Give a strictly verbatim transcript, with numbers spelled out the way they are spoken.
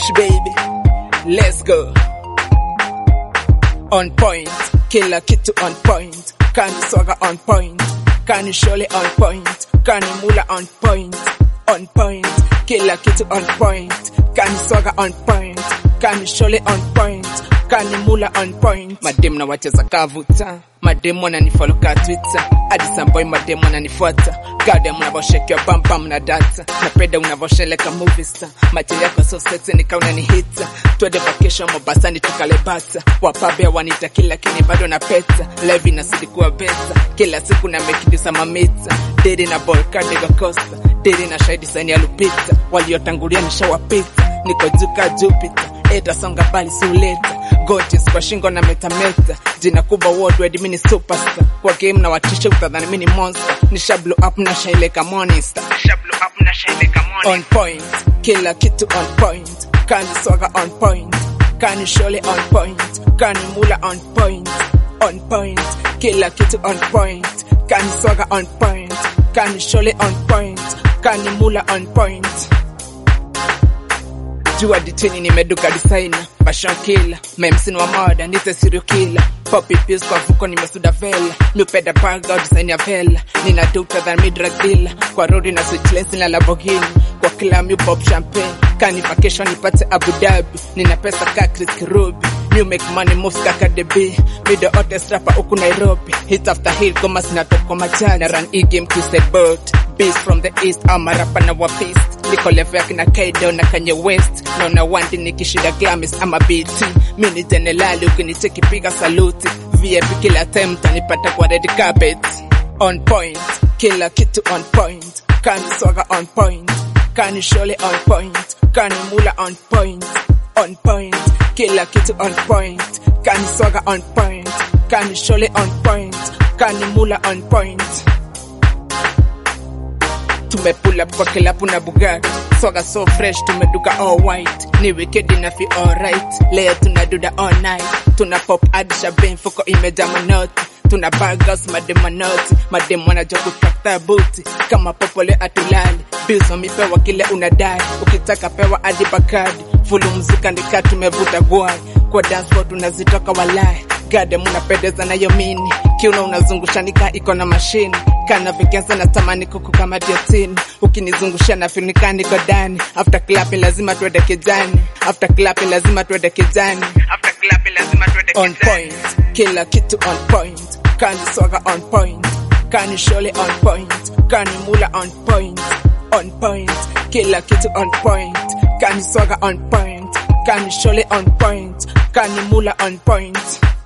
Rich baby, let's go. On point, kila kitu on point. Kani Swagga on point, Kani Shole on point, Kani Mula on point. On point, kila kitu on point. Kani Swagga on point, Kani Shole on point, Kani Mula on point. Madem na wacheza kavuta, madem wananifollow ka Twitter. Hadi some boy madem wananifuata. Goddamn unavoshake your bam bam na data. Napenda unavosheleka movie star. Matili yako so sexy nika unanihita. Twende vacation Mombasani tukale bata. Wapabe wanita kila kini bado na peta. Levi na sidi kuwa beta. Kila siku na mekidisa mamita. Dede na ball card nigga Costa. Dede na shahidi saini ya Lupita. Waliotangulia nishawapita. Niko juka Jupiter. Eta songa bali siuleta. Gotis kwa shingo na metameta. Jina kubwa worldwide mini superstar. Kwa game na watisha utadhani mini monster. Nisha blow up na shaileka morning star. Nisha blow up na shaileka morning. On point, kila kitu on point. Kani Swagga on point, Kani Shole on point, Kani Mula on point. On point, kila kitu on point. Kani Swagga on point, Kani Shole on point, Kani Mula on point. Jua ditini nimeduka designer, fashion killer, memsin wa moda, nite serial killer. Poppy pills kwa fuko nimesuda vela, miupeda baga design ya vela. Nina dokta than me drug dealer, kwa rodi na switch lens na Lamborghini. Kwa kila miu pop champagne, kani vacation nipate Abu Dhabi. Nina pesa ka Chris Kirubi, miu make money moves kaka D B. Mi the hottest rapper huku Nairobi, hit after hit kama sinatop kwa machani. Na run e-game twisted boat, beast from the east, ama rapa na wapist. Niko level yaki na Kaido na Kanye West. Nona wandi nikishida Glamis ama B T. Mini generali ukiniteki piga saluti. V I P kila time tanipata kwa red carpet. On point, kila kitu on point. Kani Swagga on point, Kani Shole on point, Kani Mula on point. On point, kila kitu on point. Kani Swagga on point, Kani Shole on point, Kani Mula on point. Tume pull up kwa kilapu na Bugatti. Swagga so fresh tumeduka all white. Ni wicked na fi alright. Leo tunaduda all night. Tuna pop adi shabin fuko imeja manoti. Tuna burgers madem manoti. Madem wanajua kutakta booty. Kama popole atulali. Bills wamepewa kile unadai. Ukitaka pewa adi bakadi. Fulu mzuka ndika tumevuta guai. Kwa dance floor tunazitoka walai. Gade munapedeza na yomini. Kiuna unazungusha nika iko na machine. Kana vigenza na tamani kuku kama diotini. Ukinizungusha na feel nika niko ndani. After clapping lazima tuende kijani. After clapping lazima tuende kijani. After clapping lazima tuende kijani. On point, kila kitu on point. Kani Swagga on point, Kani Shole on point, Kani Mula on point. On point, kila kitu on point. Kani Swagga on point, Kani Shole on point, Kani Mula on point.